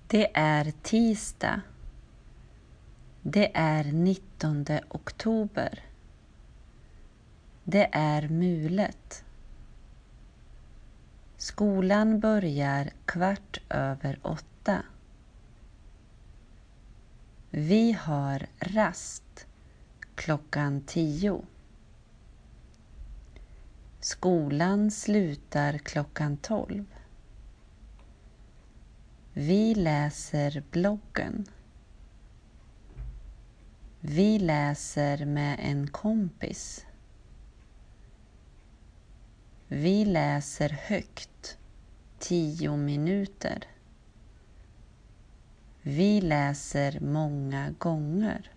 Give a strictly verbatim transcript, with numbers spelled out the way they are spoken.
Det är tisdag. Det är nittonde oktober. Det är mulet. Skolan börjar kvart över åtta. Vi har rast klockan tio. Skolan slutar klockan tolv. Vi läser bloggen. Vi läser med en kompis. Vi läser högt tio minuter. Vi läser många gånger.